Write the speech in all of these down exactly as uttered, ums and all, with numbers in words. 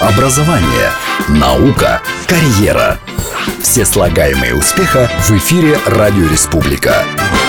Образование, наука, карьера. Все слагаемые успеха в эфире «Радио Республика».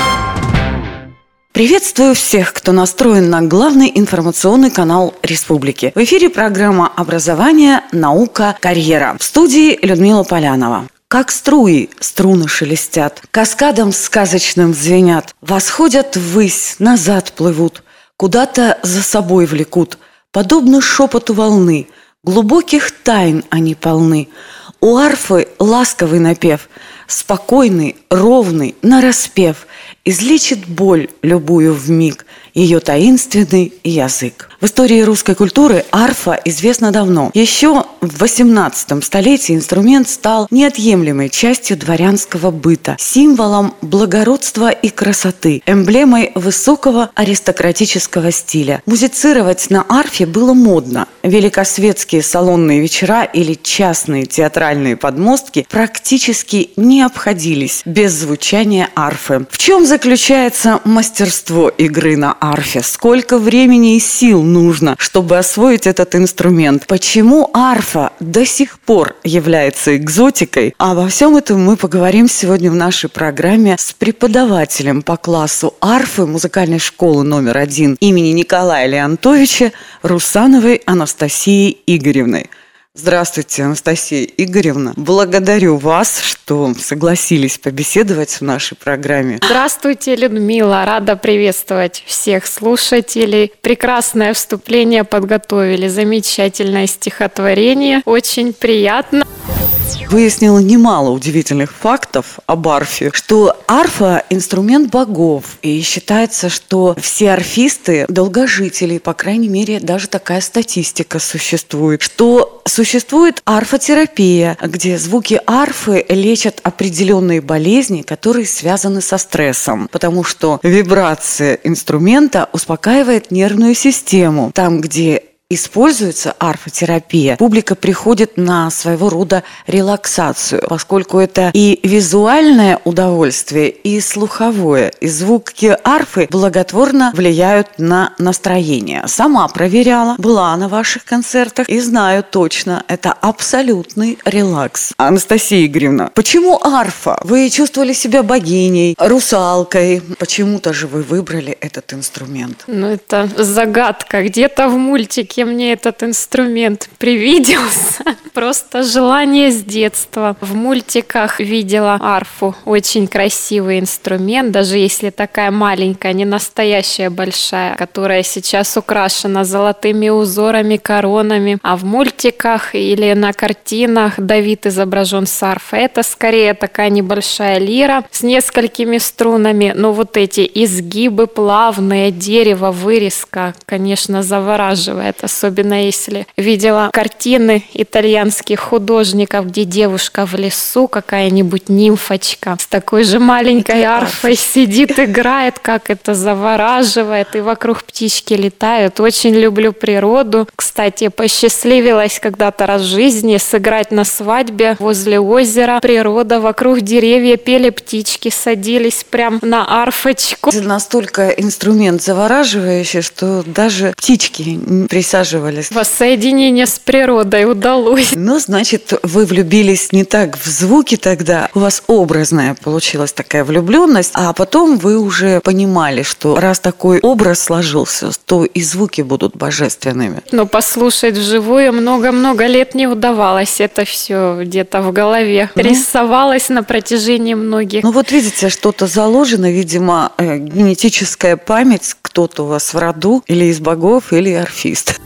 Приветствую всех, кто настроен на главный информационный канал Республики. В эфире программа «Образование, наука, карьера». В студии Людмила Полянова. Как струи струны шелестят, каскадом сказочным звенят, восходят ввысь, назад плывут, куда-то за собой влекут, подобно шепоту волны, глубоких тайн они полны. У арфы ласковый напев, спокойный, ровный, нараспев, излечит боль любую вмиг, ее таинственный язык. В истории русской культуры арфа известна давно. Еще в восемнадцатом столетии инструмент стал неотъемлемой частью дворянского быта, символом благородства и красоты, эмблемой высокого аристократического стиля. Музицировать на арфе было модно. Великосветские салонные вечера или частные театральные подмостки практически не обходились без звучания арфы. В чем заключается мастерство игры на арфе? Сколько времени и сил нужно, чтобы освоить этот инструмент? Почему арфа до сих пор является экзотикой? Обо всем этом мы поговорим сегодня в нашей программе с преподавателем по классу арфы музыкальной школы номер один имени Николая Леонтовича Русановой Анастасией Игоревной. Здравствуйте, Анастасия Игоревна. Благодарю вас, что согласились побеседовать в нашей программе. Здравствуйте, Людмила. Рада приветствовать всех слушателей. Прекрасное вступление подготовили, замечательное стихотворение. Очень приятно. Выяснила немало удивительных фактов об арфе, что арфа – инструмент богов, и считается, что все арфисты – долгожители, по крайней мере, даже такая статистика существует, что существует арфотерапия, где звуки арфы лечат определенные болезни, которые связаны со стрессом, потому что вибрация инструмента успокаивает нервную систему. Там, где используется арфотерапия, публика приходит на своего рода релаксацию, поскольку это и визуальное удовольствие, и слуховое. И звуки арфы благотворно влияют на настроение. Сама проверяла, была на ваших концертах и знаю точно, это абсолютный релакс. Анастасия Игоревна, почему арфа? Вы чувствовали себя богиней, русалкой. Почему-то же вы выбрали этот инструмент. Ну, это загадка. Где-то в мультике мне этот инструмент привиделся. Просто желание с детства. В мультиках видела арфу. Очень красивый инструмент, даже если такая маленькая, не настоящая большая, которая сейчас украшена золотыми узорами, коронами. А в мультиках или на картинах Давид изображен с арфой. Это скорее такая небольшая лира с несколькими струнами. Но вот эти изгибы плавные, дерево, вырезка, конечно, завораживает. Особенно если видела картины итальянских художников, где девушка в лесу, какая-нибудь нимфочка с такой же маленькой арфой сидит, играет, как это завораживает, и вокруг птички летают. Очень люблю природу. Кстати, посчастливилась когда-то раз в жизни сыграть на свадьбе возле озера. Природа, вокруг деревья пели птички, садились прям на арфочку. Настолько инструмент завораживающий, что даже птички присаживались. Воссоединение с природой удалось. Ну, значит, вы влюбились не так в звуки тогда, у вас образная получилась такая влюбленность, а потом вы уже понимали, что раз такой образ сложился, то и звуки будут божественными. Но послушать вживую много-много лет не удавалось. Это все где-то в голове ну, рисовалось на протяжении многих. Ну вот видите, что-то заложено, видимо, э, генетическая память, кто-то у вас в роду, или из богов, или арфист.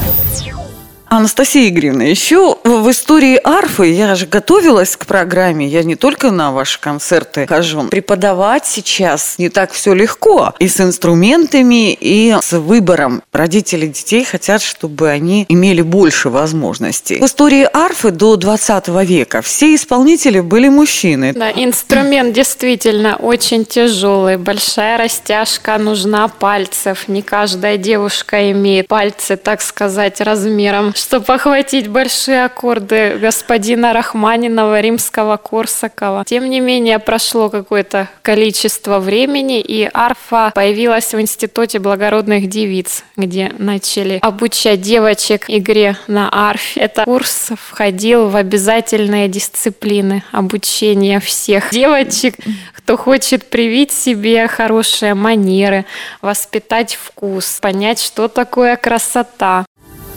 Анастасия Игоревна, еще в истории арфы я же готовилась к программе, я не только на ваши концерты хожу. Преподавать сейчас не так все легко, и с инструментами, и с выбором. Родители детей хотят, чтобы они имели больше возможностей. В истории арфы до двадцатого века все исполнители были мужчины. Да, инструмент действительно очень тяжелый, большая растяжка нужна пальцев. Не каждая девушка имеет пальцы, так сказать, размером чтобы охватить большие аккорды господина Рахманинова, Римского-Корсакова. Тем не менее, прошло какое-то количество времени, и арфа появилась в Институте благородных девиц, где начали обучать девочек игре на арфе. Этот курс входил в обязательные дисциплины обучения всех девочек, кто хочет привить себе хорошие манеры, воспитать вкус, понять, что такое красота.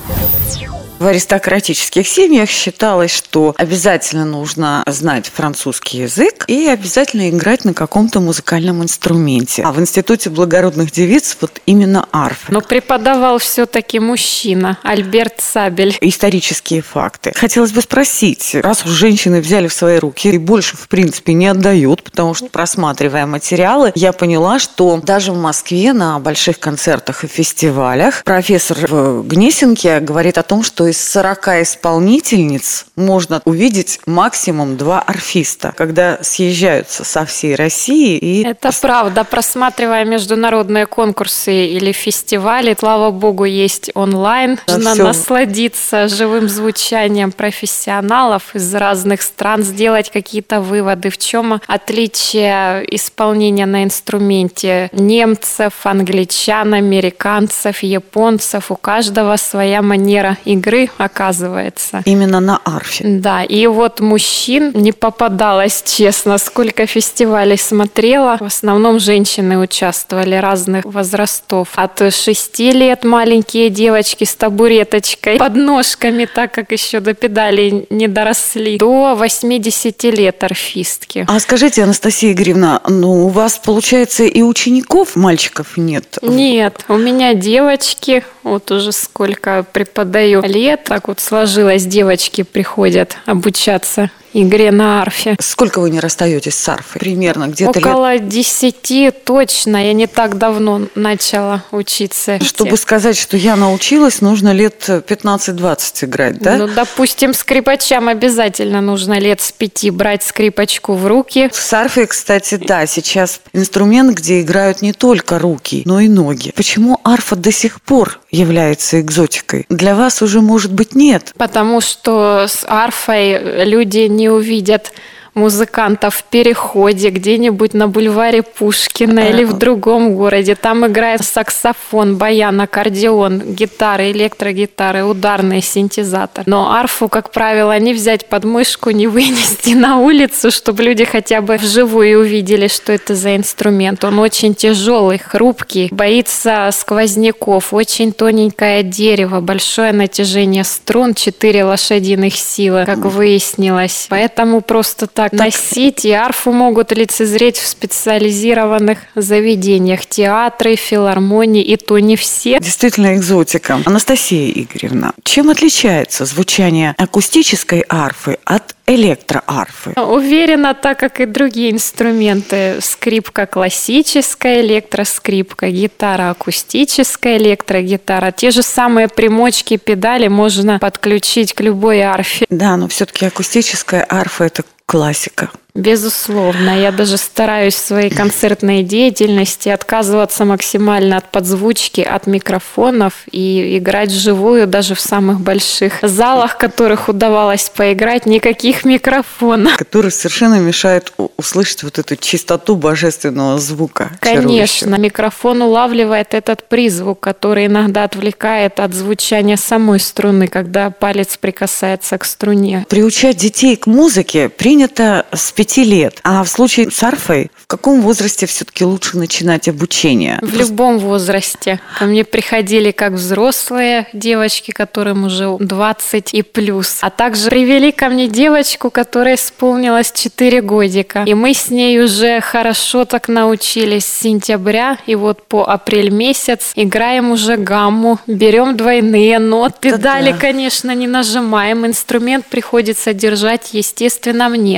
В аристократических семьях считалось, что обязательно нужно знать французский язык и обязательно играть на каком-то музыкальном инструменте. А в Институте благородных девиц вот именно арфа. Но преподавал все-таки мужчина, Альберт Сабель. Исторические факты. Хотелось бы спросить, раз уж женщины взяли в свои руки и больше, в принципе, не отдают, потому что, просматривая материалы, я поняла, что даже в Москве на больших концертах и фестивалях профессор в Гнесинке говорит о том, что из сорока исполнительниц можно увидеть максимум два арфиста, когда съезжаются со всей России. И... Это правда. Просматривая международные конкурсы или фестивали, слава богу, есть онлайн. Да, Нужно всё. насладиться живым звучанием профессионалов из разных стран, сделать какие-то выводы, в чем отличие исполнения на инструменте немцев, англичан, американцев, японцев. У каждого своя манера игры, оказывается. Именно на арфе. Да, и вот мужчин не попадалось, честно, сколько фестивалей смотрела. В основном женщины участвовали разных возрастов. От шести лет маленькие девочки с табуреточкой, под ножками, так как еще до педалей не доросли, до восьмидесяти лет арфистки. А скажите, Анастасия Игоревна, ну у вас, получается, и учеников, мальчиков нет? Нет, у меня девочки, вот уже сколько преподаю лет, так вот сложилось, девочки приходят обучаться игре на арфе. Сколько вы не расстаетесь с арфой? Примерно где-то Около лет... десяти точно. Я не так давно начала учиться. Чтобы сказать, что я научилась, нужно лет пятнадцать-двадцать играть, да? Ну, допустим, скрипачам обязательно нужно лет с пяти брать скрипочку в руки. С арфой, кстати, да, сейчас инструмент, где играют не только руки, но и ноги. Почему арфа до сих пор является экзотикой? Для вас уже, может быть, нет. Потому что с арфой люди не увидят музыкантов в Переходе, где-нибудь на бульваре Пушкина или в другом городе. Там играет саксофон, баян, аккордеон, гитары, электрогитары, ударный синтезатор. Но арфу, как правило, не взять под мышку, не вынести на улицу, чтобы люди хотя бы вживую увидели, что это за инструмент. Он очень тяжелый, хрупкий, боится сквозняков, очень тоненькое дерево, большое натяжение струн, четыре лошадиных силы, как выяснилось. Поэтому просто так носить, и арфу могут лицезреть в специализированных заведениях, театры, филармонии, и то не все. Действительно экзотика. Анастасия Игоревна, чем отличается звучание акустической арфы от электроарфы? Уверена, так как и другие инструменты. Скрипка классическая, электроскрипка, гитара акустическая, электрогитара. Те же самые примочки, педали можно подключить к любой арфе. Да, но все-таки акустическая арфа – это классика. Безусловно. Я даже стараюсь в своей концертной деятельности отказываться максимально от подзвучки, от микрофонов и играть вживую даже в самых больших залах, в которых удавалось поиграть, никаких микрофонов. Которые совершенно мешают услышать вот эту чистоту божественного звука. Конечно. Микрофон улавливает этот призвук, который иногда отвлекает от звучания самой струны, когда палец прикасается к струне. Приучать детей к музыке принято с пяти лет. А в случае с арфой, в каком возрасте все-таки лучше начинать обучение? В любом возрасте. Ко мне приходили как взрослые девочки, которым уже двадцать и плюс. А также привели ко мне девочку, которая исполнилось четыре годика. И мы с ней уже хорошо так научились с сентября. И вот по апрель месяц играем уже гамму, берем двойные ноты. Педали, конечно, не нажимаем. Инструмент приходится держать, естественно, мне.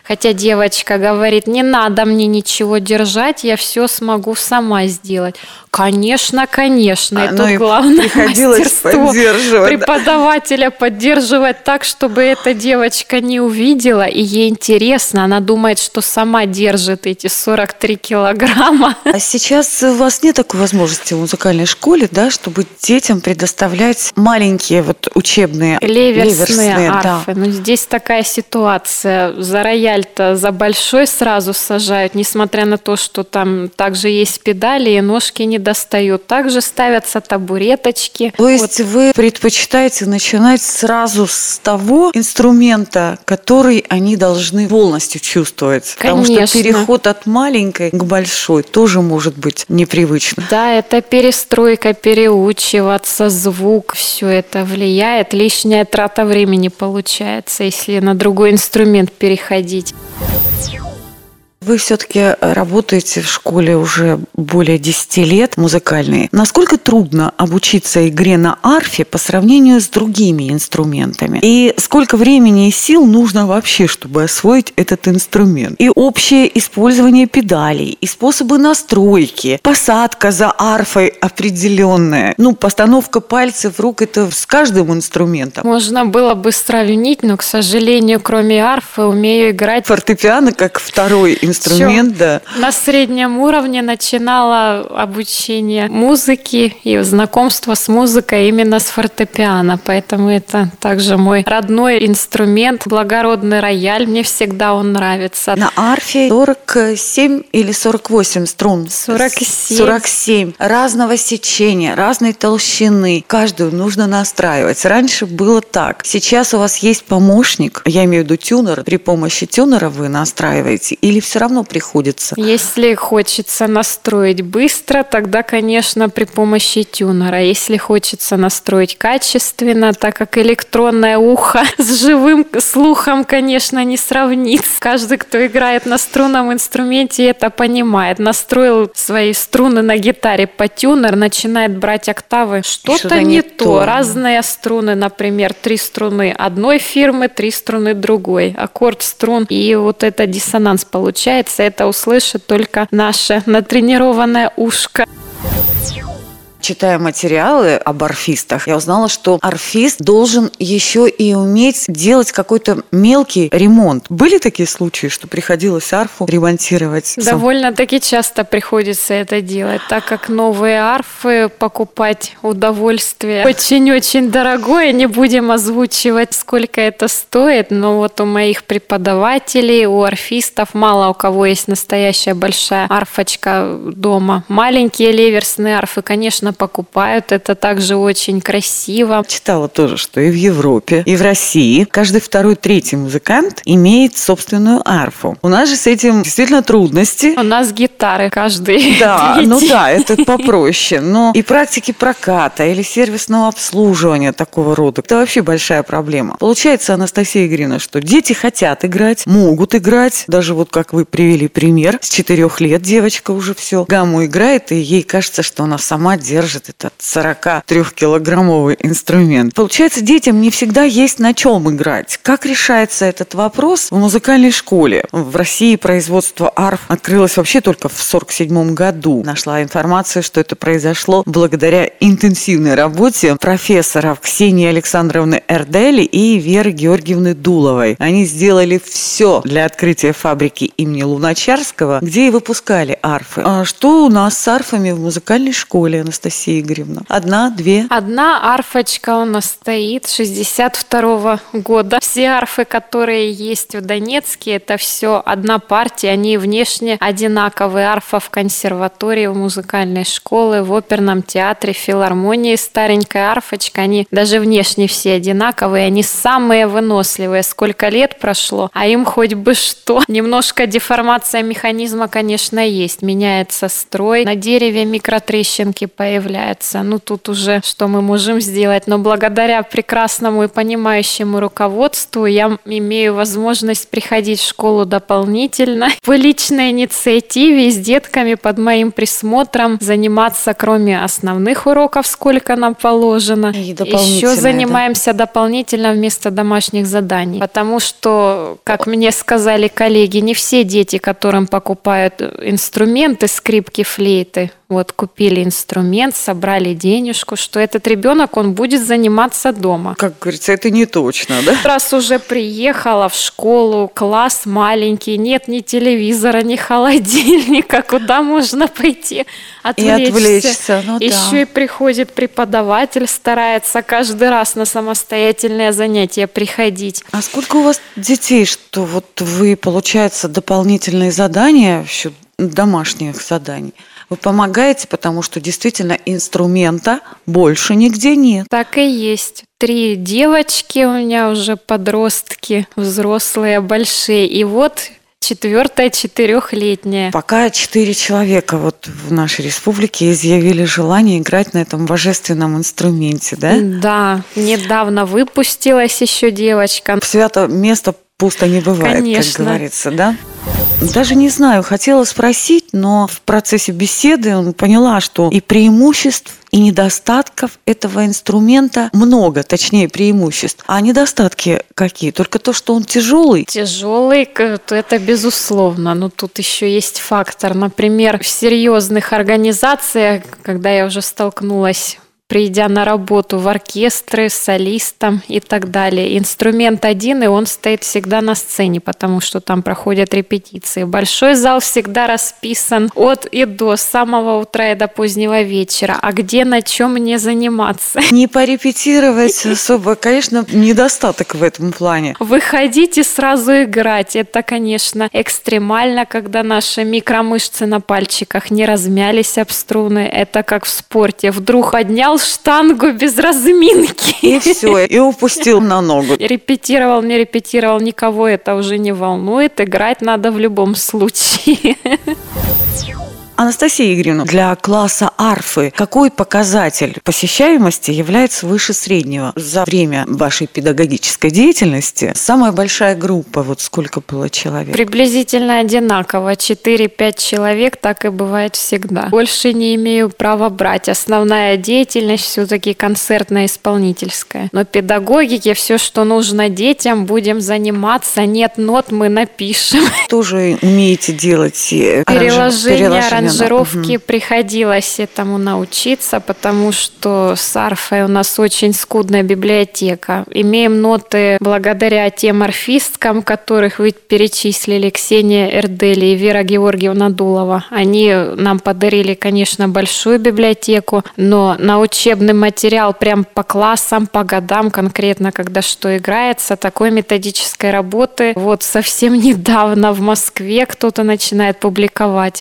Хотя девочка говорит, не надо мне ничего держать, я все смогу сама сделать. Конечно, конечно. А, и ну тут и главное приходилось мастерство поддерживать, преподавателя поддерживать так, чтобы эта девочка не увидела, и ей интересно. Она думает, что сама держит эти сорок три килограмма. А сейчас у вас нет такой возможности в музыкальной школе, да, чтобы детям предоставлять маленькие вот учебные Леверсные, леверсные, арфы. да. Ну, здесь такая ситуация. За рояль-то за большой сразу сажают, несмотря на то, что там также есть педали и ножки не достают. Также ставятся табуреточки. То есть вот. Вы предпочитаете начинать сразу с того инструмента, который они должны полностью чувствовать. Конечно. Потому что переход от маленькой к большой тоже может быть непривычно. Да, это перестройка, переучиваться, звук, все это влияет. Лишняя трата времени получается, если на другой инструмент переходить. Вы все-таки работаете в школе уже более десяти лет музыкальной. Насколько трудно обучиться игре на арфе по сравнению с другими инструментами? И сколько времени и сил нужно вообще, чтобы освоить этот инструмент? И общее использование педалей, и способы настройки, посадка за арфой определенная. Ну, постановка пальцев рук – это с каждым инструментом. Можно было бы сравнить, но, к сожалению, кроме арфы умею играть фортепиано как второй инструмент. Инструмент, да. На среднем уровне начинала обучение музыки и знакомство с музыкой именно с фортепиано, поэтому это также мой родной инструмент, благородный рояль, мне всегда он нравится. На арфе сорок семь или сорок восемь струн? сорок семь. сорок семь. Разного сечения, разной толщины. Каждую нужно настраивать. Раньше было так. Сейчас у вас есть помощник, я имею в виду тюнер. При помощи тюнера вы настраиваете или все равно приходится? Если хочется настроить быстро, тогда, конечно, при помощи тюнера. Если хочется настроить качественно, так как электронное ухо с живым слухом, конечно, не сравнится. Каждый, кто играет на струнном инструменте, это понимает. Настроил свои струны на гитаре по тюнер, начинает брать октавы. Что-то, Что-то не, не то. то. Разные струны, например, три струны одной фирмы, три струны другой. Аккорд струн. И вот это диссонанс получается. Это услышит только наше натренированное ушко. Читая материалы об арфистах, я узнала, что арфист должен еще и уметь делать какой-то мелкий ремонт. Были такие случаи, что приходилось арфу ремонтировать? Довольно-таки часто приходится это делать, так как новые арфы покупать удовольствие очень-очень дорогое. Не будем озвучивать, сколько это стоит, но вот у моих преподавателей, у арфистов, мало у кого есть настоящая большая арфочка дома. Маленькие леверсные арфы, конечно, покупают. Это также очень красиво. Читала тоже, что и в Европе, и в России каждый второй, третий музыкант имеет собственную арфу. У нас же с этим действительно трудности. У нас гитары каждый Да, третий. ну да, это попроще. Но и практики проката или сервисного обслуживания такого рода, это вообще большая проблема. Получается, Анастасия Игоревна, что дети хотят играть, могут играть. Даже вот как вы привели пример, с четырех лет девочка уже все гамму играет, и ей кажется, что она сама держит этот сорокатрёхкилограммовый инструмент. Получается, детям не всегда есть на чем играть. Как решается этот вопрос в музыкальной школе? В России производство арф открылось вообще только в сорок седьмом году. Нашла информацию, что это произошло благодаря интенсивной работе профессоров Ксении Александровны Эрдели и Веры Георгиевны Дуловой. Они сделали все для открытия фабрики имени Луначарского, где и выпускали арфы. А что у нас с арфами в музыкальной школе, Анастасия Игоревна? Одна, две? Одна арфочка у нас стоит шестьдесят второго года. Все арфы, которые есть в Донецке, это все одна партия. Они внешне одинаковые. Арфа в консерватории, в музыкальной школе, в оперном театре, в филармонии. Старенькая арфочка. Они даже внешне все одинаковые. Они самые выносливые. Сколько лет прошло, а им хоть бы что. Немножко деформация механизма, конечно, есть. Меняется строй. На дереве микротрещинки появляются. появляется. Ну, тут уже что мы можем сделать. Но благодаря прекрасному и понимающему руководству я имею возможность приходить в школу дополнительно. По личной инициативе с детками под моим присмотром заниматься, кроме основных уроков, сколько нам положено. Еще занимаемся да? дополнительно вместо домашних заданий. Потому что, как мне сказали коллеги, не все дети, которым покупают инструменты, скрипки, флейты, вот купили инструмент, собрали денежку, что этот ребенок, он будет заниматься дома. Как говорится, это не точно, да? Раз уже приехала в школу, класс маленький, нет ни телевизора, ни холодильника, куда можно пойти отвлечься? И отвлечься, ну Еще да. и приходит преподаватель, старается каждый раз на самостоятельное занятие приходить. А сколько у вас детей, что вот вы, получается, дополнительные задания в счет домашних заданий? Вы помогаете, потому что действительно инструмента больше нигде нет. Так и есть. Три девочки у меня уже подростки, взрослые, большие. И вот четвертая четырехлетняя. Пока четыре человека вот в нашей республике изъявили желание играть на этом божественном инструменте, да? Да, недавно выпустилась еще девочка. Свято место пусто не бывает, Конечно. Как говорится, да? Даже не знаю, хотела спросить, но в процессе беседы поняла, что и преимуществ, и недостатков этого инструмента много, точнее преимуществ. А недостатки какие? Только то, что он тяжелый? Тяжелый, это безусловно. Но тут еще есть фактор. Например, в серьезных организациях, когда я уже столкнулась, придя на работу в оркестры, с солистом и так далее. Инструмент один, и он стоит всегда на сцене, потому что там проходят репетиции. Большой зал всегда расписан от и до, с самого утра и до позднего вечера. А где, на чем мне заниматься? Не порепетировать особо, конечно, недостаток в этом плане. Выходить и сразу играть. Это, конечно, экстремально, когда наши микромышцы на пальчиках не размялись об струны. Это как в спорте. Вдруг поднял штангу без разминки. И все, и упустил на ногу. Репетировал, не репетировал, никого это уже не волнует. Играть надо в любом случае. Анастасия Игоревна, для класса арфы какой показатель посещаемости является выше среднего? За время вашей педагогической деятельности самая большая группа, вот сколько было человек? Приблизительно одинаково. четыре-пять человек, так и бывает всегда. Больше не имею права брать. Основная деятельность все-таки концертно-исполнительская. Но педагогики, все, что нужно детям, будем заниматься. Нет нот, мы напишем. Тоже умеете делать переложение, аранжировки, угу. Приходилось этому научиться, потому что с арфой у нас очень скудная библиотека. Имеем ноты благодаря тем арфисткам, которых вы перечислили, Ксения Эрдели и Вера Георгиевна Дулова. Они нам подарили, конечно, большую библиотеку, но на учебный материал прям по классам, по годам конкретно, когда что играется, такой методической работы вот совсем недавно в Москве кто-то начинает публиковать.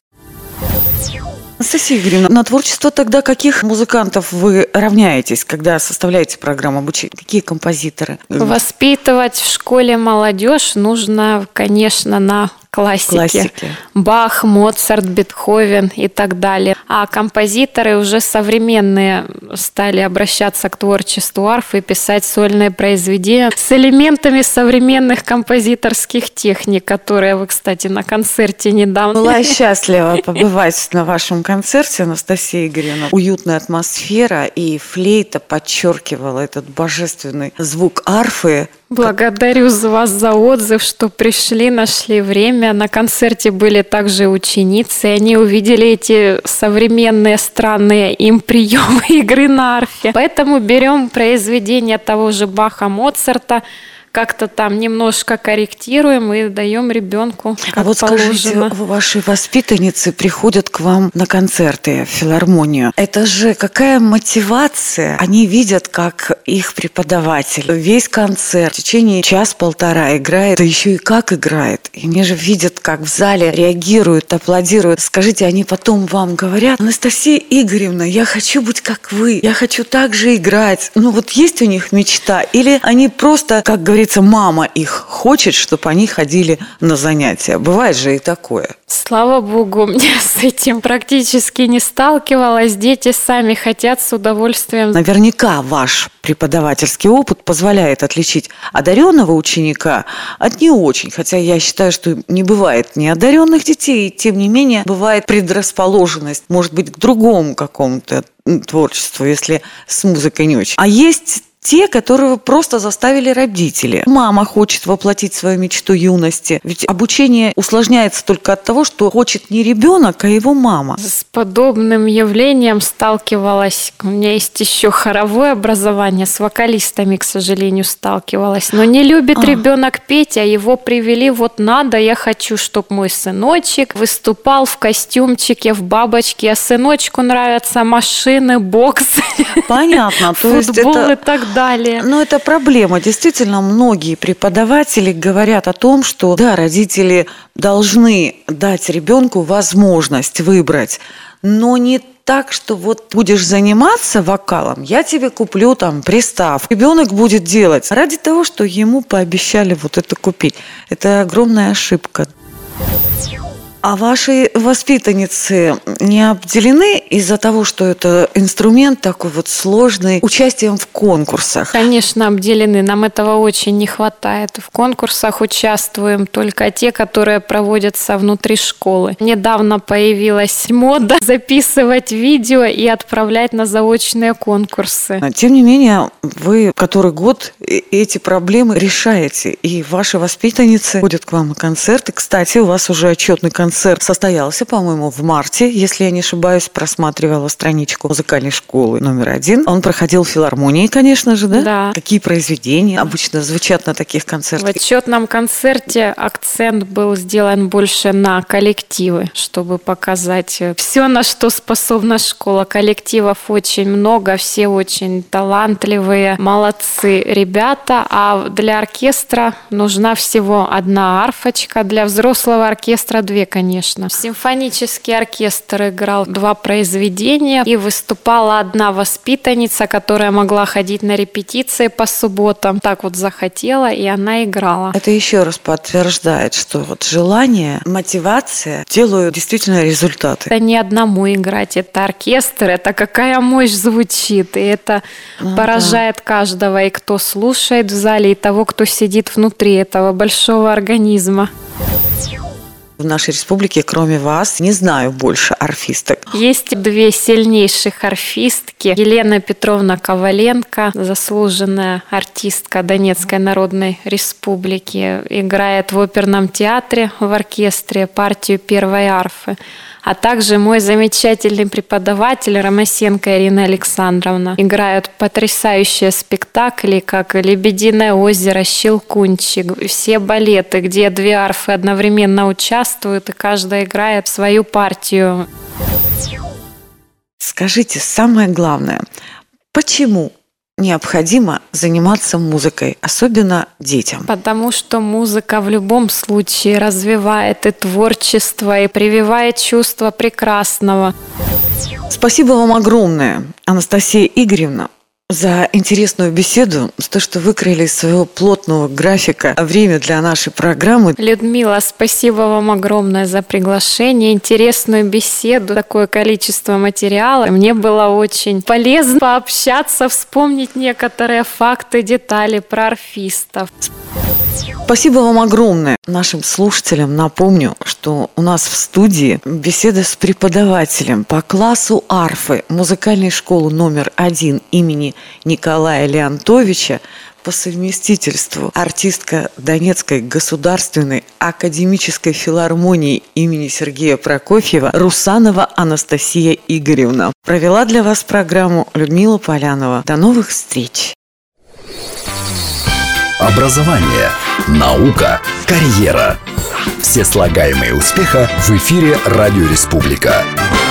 Анастасия Игоревна, на творчество тогда каких музыкантов вы равняетесь, когда составляете программу обучения? Какие композиторы? Воспитывать в школе молодежь нужно, конечно, на классике. Классики. Бах, Моцарт, Бетховен и так далее. А композиторы уже современные стали обращаться к творчеству арфы и писать сольные произведения с элементами современных композиторских техник, которые вы, кстати, на концерте недавно... Была счастлива побывать на вашем концерте, Анастасия Игоревна. Уютная атмосфера, и флейта подчеркивала этот божественный звук арфы. Благодарю за вас за отзыв, что пришли, нашли время. На концерте были также ученицы, и они увидели эти современные странные им приемы игры на арфе. Поэтому берем произведения того же Баха, Моцарта, как-то там немножко корректируем и даем ребенку как А вот положено. Скажите, ваши воспитанницы приходят к вам на концерты в филармонию. Это же какая мотивация? Они видят, как их преподаватель весь концерт в течение час-полтора играет, да еще и как играет. И они же видят, как в зале реагируют, аплодируют. Скажите, они потом вам говорят: Анастасия Игоревна, я хочу быть как вы, я хочу так же играть. Ну вот есть у них мечта? Или они просто, как говорится, говорится, мама их хочет, чтобы они ходили на занятия. Бывает же и такое. Слава богу, я с этим практически не сталкивалась. Дети сами хотят с удовольствием. Наверняка ваш преподавательский опыт позволяет отличить одаренного ученика от не очень. Хотя я считаю, что не бывает неодаренных детей, тем не менее бывает предрасположенность, может быть, к другому какому-то творчеству, если с музыкой не очень. А есть те, которые просто заставили родители. Мама хочет воплотить свою мечту юности. Ведь обучение усложняется только от того, что хочет не ребенок, а его мама. С подобным явлением сталкивалась. У меня есть еще хоровое образование. С вокалистами, к сожалению, сталкивалась. Но не любит а. ребенок петь, а его привели. Вот надо, я хочу, чтобы мой сыночек выступал в костюмчике, в бабочке. А сыночку нравятся машины, бокс, понятно. То есть футбол это... и так далее. Далее. Но это проблема. Действительно, многие преподаватели говорят о том, что да, родители должны дать ребенку возможность выбрать, но не так, что вот будешь заниматься вокалом, я тебе куплю там приставку. Ребенок будет делать ради того, что ему пообещали вот это купить. Это огромная ошибка. А ваши воспитанницы не обделены из-за того, что это инструмент такой вот сложный, участием в конкурсах? Конечно, обделены. Нам этого очень не хватает. В конкурсах участвуем только те, которые проводятся внутри школы. Недавно появилась мода записывать видео и отправлять на заочные конкурсы. Тем не менее, вы который год эти проблемы решаете, и ваши воспитанницы ходят к вам на концерты. Кстати, у вас уже отчетный концерт состоялся, по-моему, в марте, если я не ошибаюсь, просматривала страничку музыкальной школы номер один. Он проходил в филармонии, конечно же, да? Да. Какие произведения обычно звучат на таких концертах? В отчетном концерте акцент был сделан больше на коллективы, чтобы показать все, на что способна школа. Коллективов очень много, все очень талантливые, молодцы ребята, а для оркестра нужна всего одна арфочка, для взрослого оркестра две, конечно. Конечно. Симфонический оркестр играл два произведения, и выступала одна воспитанница, которая могла ходить на репетиции по субботам. Так вот захотела, и она играла. Это еще раз подтверждает, что вот желание, мотивация делают действительно результаты. Это не одному играть, это оркестр, это какая мощь звучит, и это ну, поражает да. каждого, и кто слушает в зале, и того, кто сидит внутри этого большого организма. В нашей республике, кроме вас, не знаю больше арфисток. Есть две сильнейших арфистки. Елена Петровна Коваленко, заслуженная артистка Донецкой Народной Республики, играет в оперном театре в оркестре партию первой арфы. А также мой замечательный преподаватель Ромасенко Ирина Александровна. Играют потрясающие спектакли, как «Лебединое озеро», «Щелкунчик», все балеты, где две арфы одновременно участвуют, и каждая играет свою партию. Скажите, самое главное, почему необходимо заниматься музыкой, особенно детям? Потому что музыка в любом случае развивает и творчество, и прививает чувство прекрасного. Спасибо вам огромное, Анастасия Игоревна, за интересную беседу, за то, что выкроили из своего плотного графика время для нашей программы. Людмила, спасибо вам огромное за приглашение, интересную беседу, такое количество материала. Мне было очень полезно пообщаться, вспомнить некоторые факты, детали про арфистов. Спасибо вам огромное. Нашим слушателям напомню, что у нас в студии беседа с преподавателем по классу арфы музыкальной школы номер один имени Николая Леонтовича, по совместительству артистка Донецкой государственной академической филармонии имени Сергея Прокофьева Русанова Анастасия Игоревна. Провела для вас программу Людмила Полянова. До новых встреч! Образование, наука, карьера. Все слагаемые успеха в эфире Радио Республика.